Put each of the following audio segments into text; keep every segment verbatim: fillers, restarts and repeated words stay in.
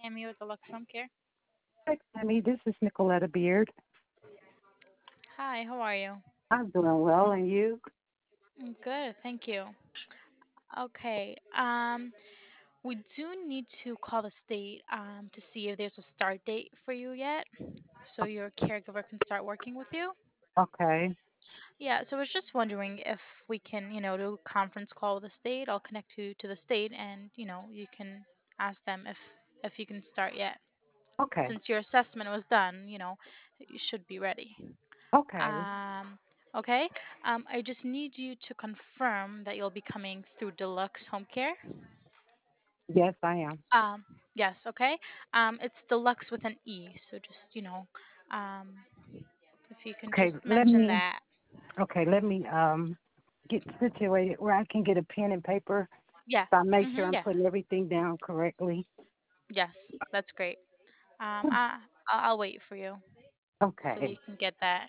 Tammy with Deluxe Home Care. Hi, Tammy. This is Nicoletta Beard. Hi, how are you? I'm doing well, and you? Mm, good, thank you. Okay, um, we do need to call the state um, to see if there's a start date for you yet, so your caregiver can start working with you. Okay. Yeah, so I was just wondering if we can, you know, do a conference call with the state. I'll connect you to the state, and you know, you can ask them if if you can start yet. Okay. Since your assessment was done, you know, you should be ready. Okay. Um, okay. Um, I just need you to confirm that you'll be coming through Deluxe Home Care. Yes, I am. Um, yes. Okay. Um, it's Deluxe with an E. So just you know, um, if you can Okay. just Let mention me. that. Okay. Let me um get situated where I can get a pen and paper, Yeah. so I make sure Mhm. I'm Yeah. putting everything down correctly. Yes. That's great. Um, I I'll I'll wait for you so that Okay. you can get that.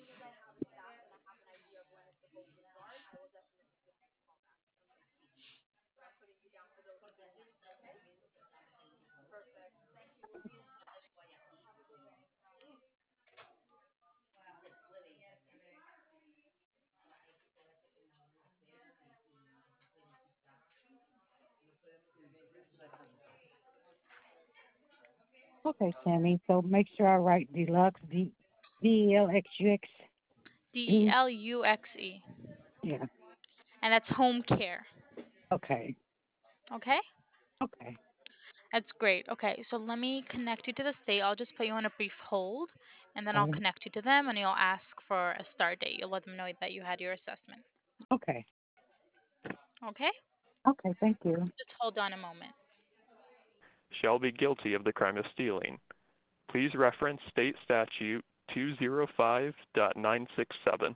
Okay, Tammy. So make sure I write deluxe D D E L X U X D E E. L U X E, Yeah. and that's home care. Okay. Okay. Okay. That's great. Okay, so let me connect you to the state. I'll just put you on a brief hold, and then I'll Okay. connect you to them, and you'll ask for a start date. You'll let them know that you had your assessment. Okay. Okay? Okay. Thank you. Just hold on a moment. Shall be guilty of the crime of stealing. Please reference State Statute two oh five point nine six seven.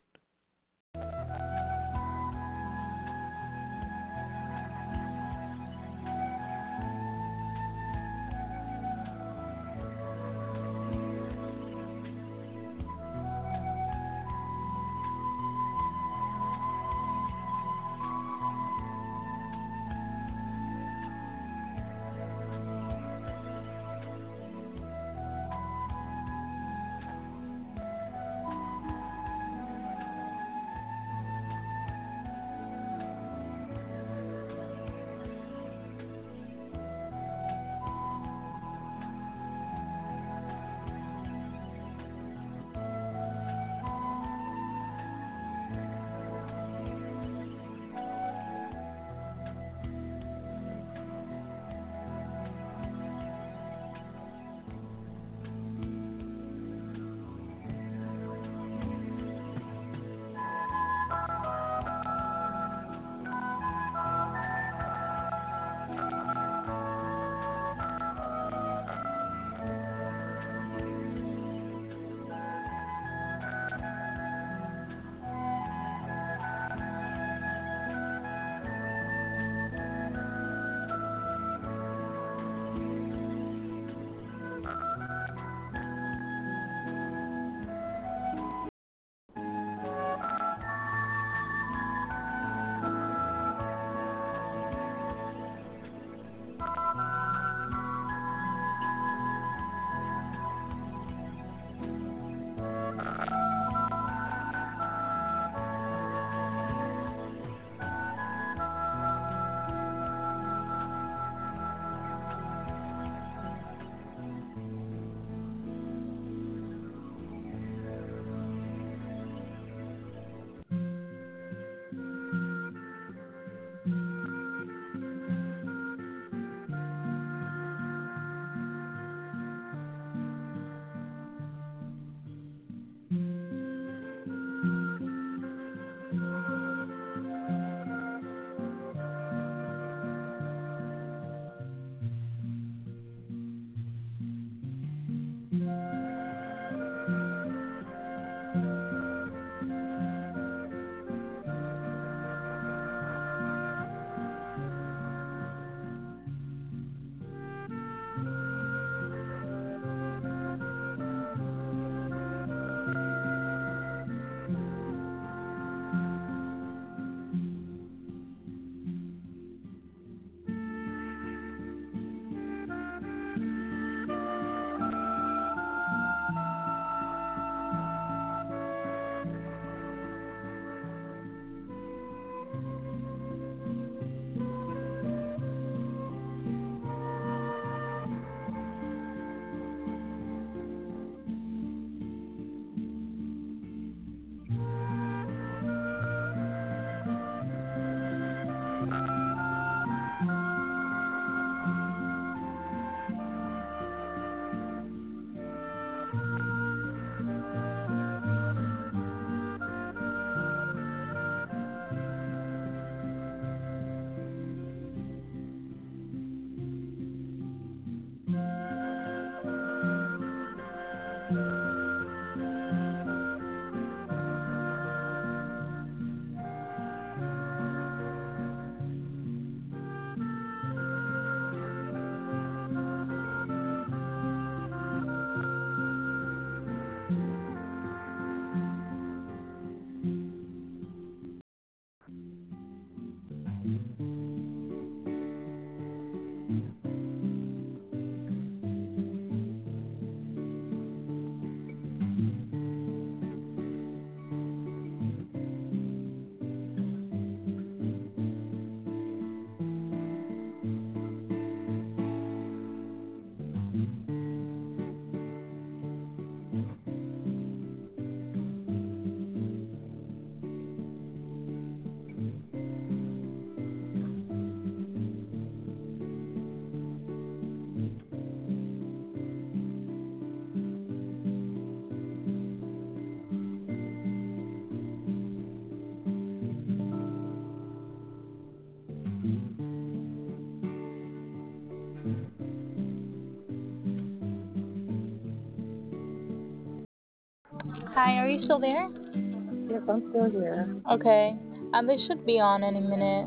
Hi, are you still there? Yes, I'm still here. Okay. Um, they should be on any minute.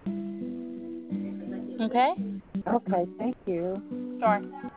Okay? Okay, thank you. Sure.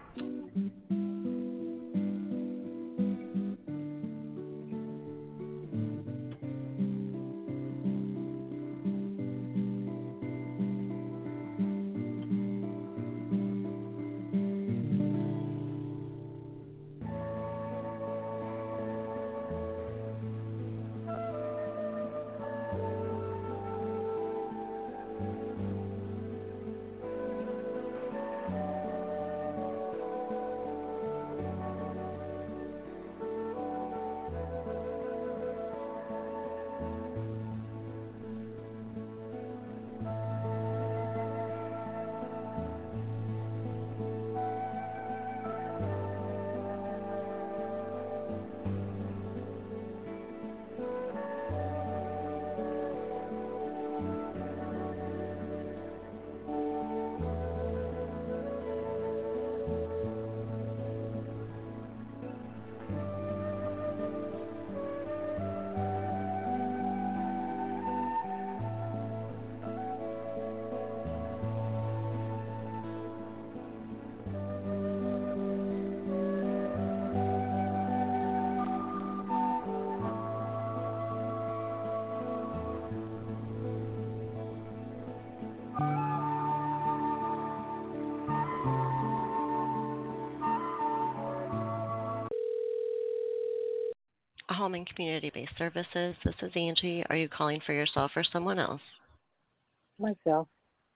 Home and community-based services. This is Angie. Are you calling for yourself or someone else? Myself,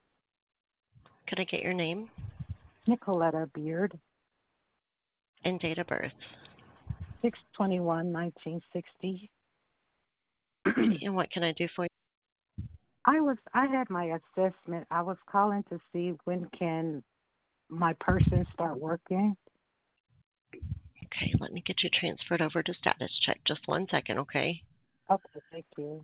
Could I get your name Nicoletta Beard, and date of birth? six twenty-one, nineteen sixty. And what can I do for you? I was I had my assessment. I was calling to see when can my person start working. Okay, let me get you transferred over to status check. Just one second, okay? Okay, thank you.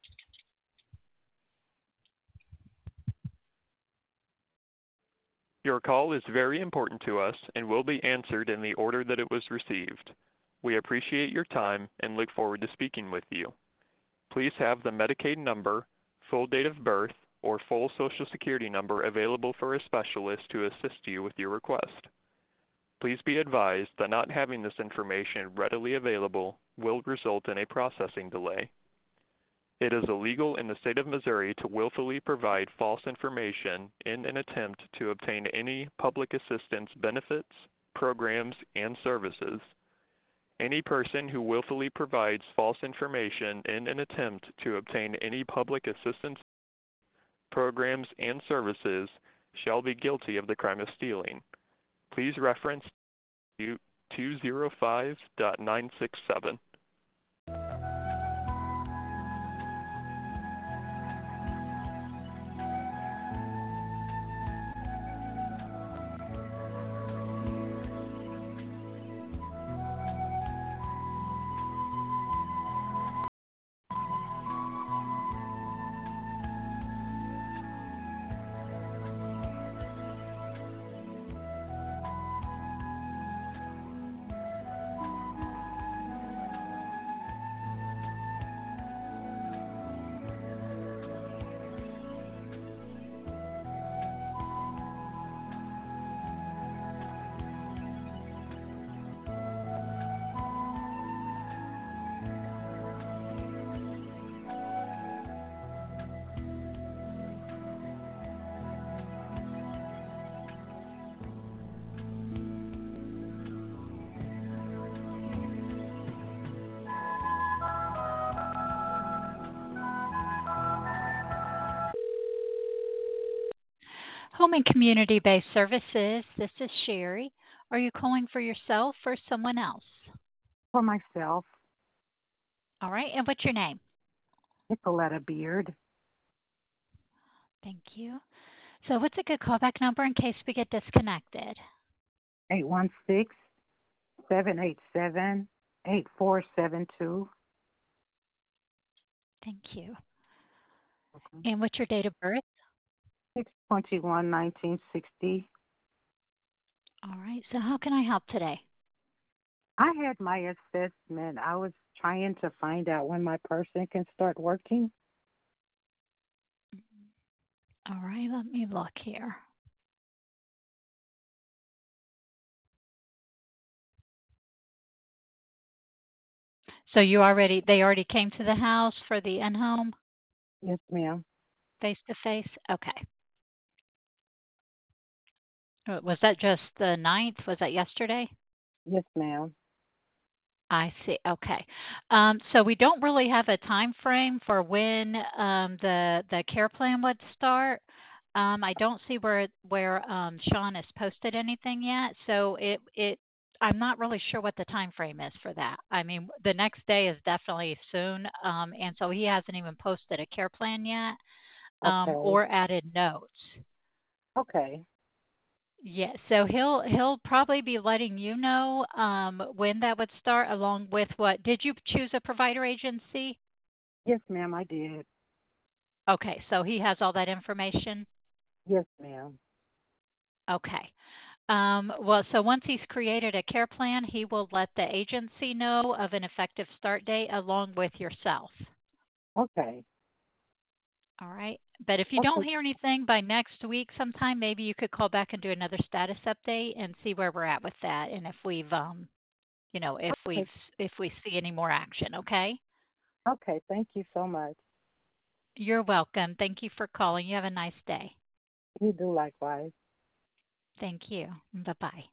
Your call is very important to us and will be answered in the order that it was received. We appreciate your time and look forward to speaking with you. Please have the Medicaid number, full date of birth, or full Social Security number available for a specialist to assist you with your request. Please be advised that not having this information readily available will result in a processing delay. It is illegal in the state of Missouri to willfully provide false information in an attempt to obtain any public assistance benefits, programs, and services. Any person who willfully provides false information in an attempt to obtain any public assistance, programs, and services shall be guilty of the crime of stealing. Please reference two oh five point nine six seven. Home and community based services. This is Sherry. Are you calling for yourself or someone else? For myself, All right. And what's your name? Nicoletta Beard, Thank you. So, what's a good callback number in case we get disconnected? eight one six, seven eight seven, eight four seven two. Thank you. Okay. And what's your date of birth? six twenty-one, nineteen sixty. All right. So, how can I help today? I had my assessment. I was trying to find out when my person can start working. All right, let me look here. So you already they already came to the house for the in-home Yes, ma'am. face to face? Okay. Uh, Was that just the ninth? Was that yesterday? Yes, ma'am. I see. Okay. Um, so we don't really have a time frame for when um, the the care plan would start. Um, I don't see where where um, Sean has posted anything yet. So it it I'm not really sure what the time frame is for that. I mean, the next day is definitely soon, um, and so he hasn't even posted a care plan yet um, Okay. or added notes. Okay. Yeah, so he'll he'll probably be letting you know um, when that would start, along with what. Did you choose a provider agency? Yes, ma'am, I did. Okay, so he has all that information. Yes, ma'am. Okay. Um, well, so once he's created a care plan, he will let the agency know of an effective start date along with yourself. Okay. All right. But if you don't Okay. hear anything by next week sometime, maybe you could call back and do another status update and see where we're at with that and if we've um, you know, if Okay. we've if we see any more action, okay? Okay. Thank you so much. You're welcome. Thank you for calling. You have a nice day. You do likewise. Thank you. Bye-bye.